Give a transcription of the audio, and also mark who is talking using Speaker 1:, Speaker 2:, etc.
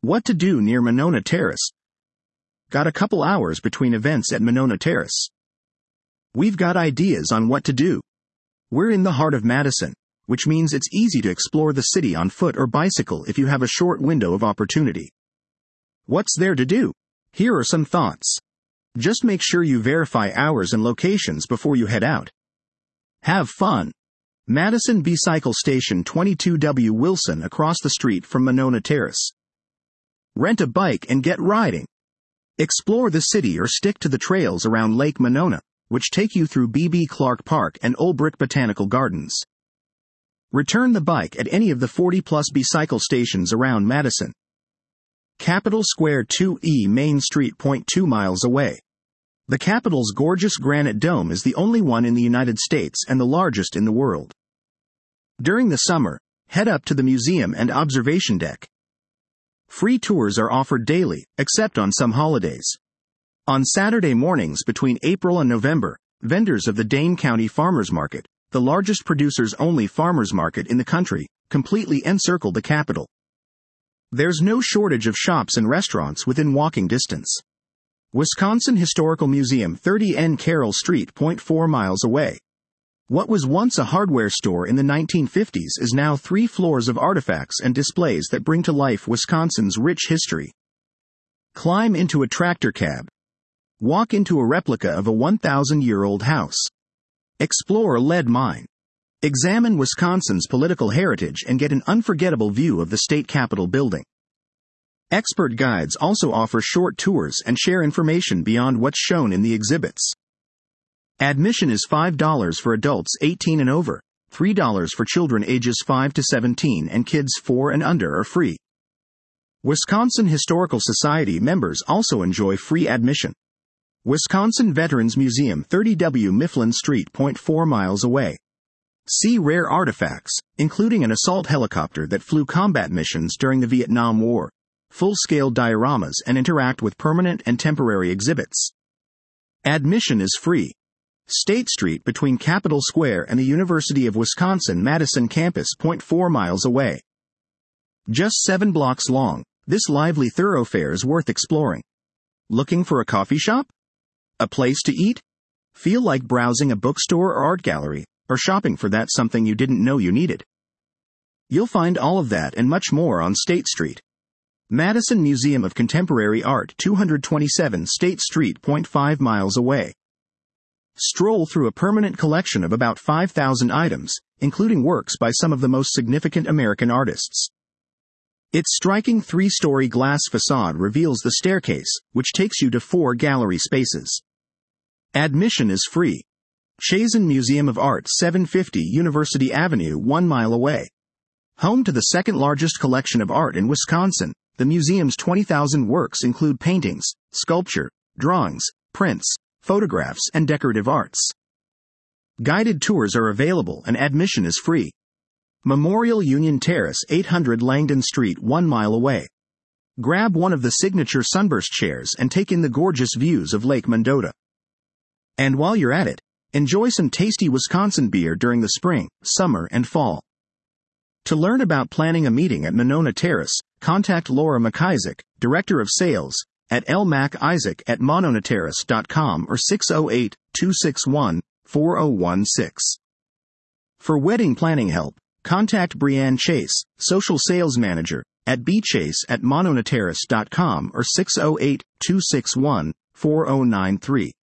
Speaker 1: What to do near Monona Terrace? Got a couple hours between events at Monona Terrace? We've got ideas on what to do. We're in the heart of Madison, which means it's easy to explore the city on foot or bicycle if you have a short window of opportunity. What's there to do? Here are some thoughts. Just make sure you verify hours and locations before you head out. Have fun. Madison Bicycle Station 22W Wilson across the street from Monona Terrace. Rent a bike and get riding. Explore the city or stick to the trails around Lake Monona, which take you through B.B. Clark Park and Old Brick Botanical Gardens. Return the bike at any of the 40-plus bicycle stations around Madison. Capitol Square 2E Main Street 0.2 miles away. The Capitol's gorgeous granite dome is the only one in the United States and the largest in the world. During the summer, head up to the museum and observation deck. Free tours are offered daily, except on some holidays. On Saturday mornings between April and November, vendors of the Dane County Farmers Market, the largest producers-only farmers market in the country, completely encircle the Capitol. There's no shortage of shops and restaurants within walking distance. Wisconsin Historical Museum 30N Carroll Street 0.4 miles away. What was once a hardware store in the 1950s is now 3 floors of artifacts and displays that bring to life Wisconsin's rich history. Climb into a tractor cab. Walk into a replica of a 1,000-year-old house. Explore a lead mine. Examine Wisconsin's political heritage and get an unforgettable view of the state capitol building. Expert guides also offer short tours and share information beyond what's shown in the exhibits. Admission is $5 for adults 18 and over, $3 for children ages 5 to 17, and kids 4 and under are free. Wisconsin Historical Society members also enjoy free admission. Wisconsin Veterans Museum 30W Mifflin Street 0.4 miles away. See rare artifacts, including an assault helicopter that flew combat missions during the Vietnam War, full-scale dioramas, and interact with permanent and temporary exhibits. Admission is free. State Street between Capitol Square and the University of Wisconsin-Madison campus 0.4 miles away. Just 7 blocks long, this lively thoroughfare is worth exploring. Looking for a coffee shop? A place to eat? Feel like browsing a bookstore or art gallery, or shopping for that something you didn't know you needed? You'll find all of that and much more on State Street. Madison Museum of Contemporary Art 227 State Street 0.5 miles away. Stroll through a permanent collection of about 5,000 items, including works by some of the most significant American artists. Its striking 3-story glass facade reveals the staircase, which takes you to 4 gallery spaces. Admission is free. Chazen Museum of Art 750 University Avenue 1 mile away. Home to the second-largest collection of art in Wisconsin, the museum's 20,000 works include paintings, sculpture, drawings, prints, photographs, and decorative arts. Guided tours are available and admission is free. Memorial Union Terrace 800 Langdon Street 1 mile away. Grab one of the signature sunburst chairs and take in the gorgeous views of Lake Mendota. And while you're at it, enjoy some tasty Wisconsin beer during the spring, summer, and fall. To learn about planning a meeting at Monona Terrace, contact Laura McIsaac, Director of Sales, at lmacisaac@mononaterrace.com or 608-261-4016. For wedding planning help, contact Brianne Chase, Social Sales Manager, at bchase@mononaterrace.com or 608-261-4093.